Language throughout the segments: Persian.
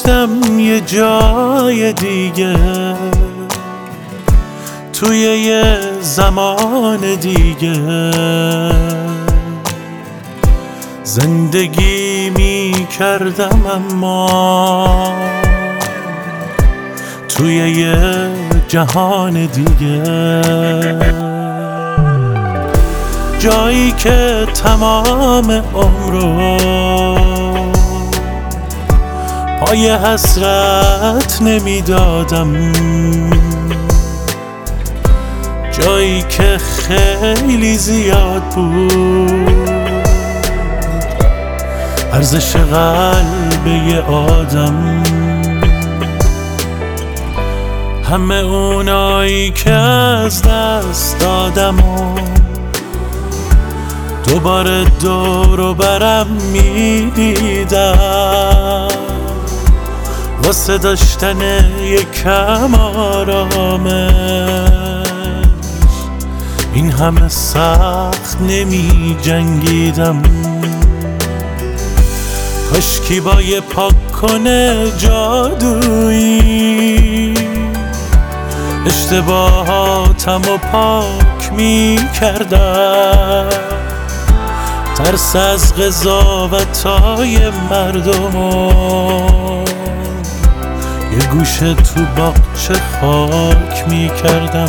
رفتم یه جای دیگه، توی یه زمان دیگه زندگی می کردم، اما توی یه جهان دیگه، جایی که تمام عمرو پای حسرت نمیدادم، جایی که خیلی زیاد بود ارزش قلب یه آدم. همه اونایی که از دست دادم و دوباره دور و برم میدیدم، واسه داشتن یکم آرامش این همه سخت نمی جنگیدم. کاشکی با یه پاک کنه جادویی اشتباهاتم و پاک می کردم، ترس از قضاوتای مردم و یه گوشه تو باغچه خاک می کردم.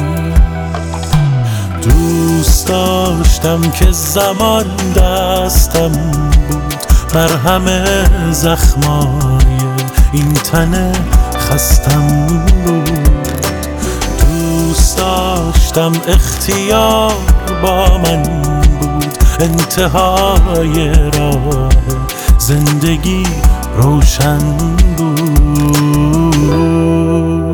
دوست داشتم که زمان دستم بود مرهم زخمای این تن خستم بود. دوست داشتم اختیار با من بود، انتهای راه زندگی روشن بود.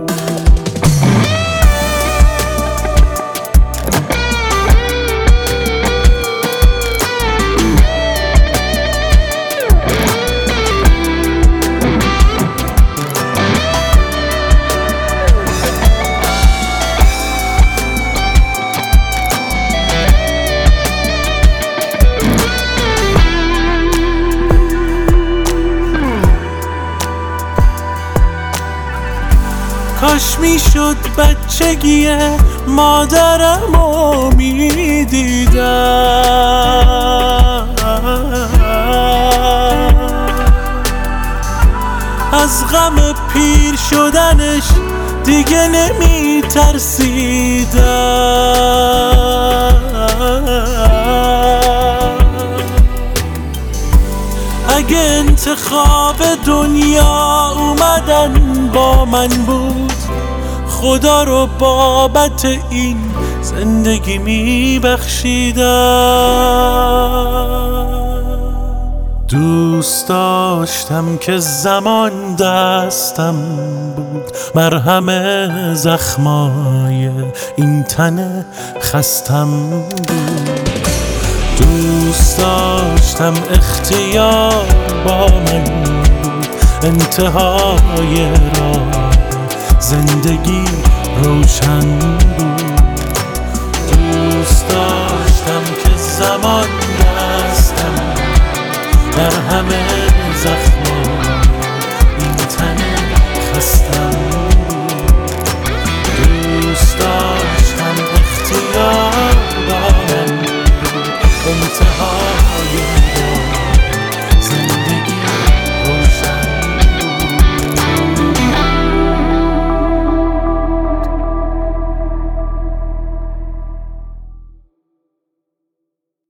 کاش میشد بچگی مادرمو میدیدم، از غم پیر شدنش دیگه نمیترسیدم. اگه انتخاب دنیا اومدن با من بود، خدا رو بابت این زندگی میبخشیدم. دوست داشتم که زمان دستم بود مرهم زخمای این تن خستم بود. دوست داشتم اختیار با من بود، انتهای راه زندگی روشن بود. دوست داشتم که زمان دستم در همه زخمای این تن خستم بود. دوست داشتم اختیار با من بود، انتهای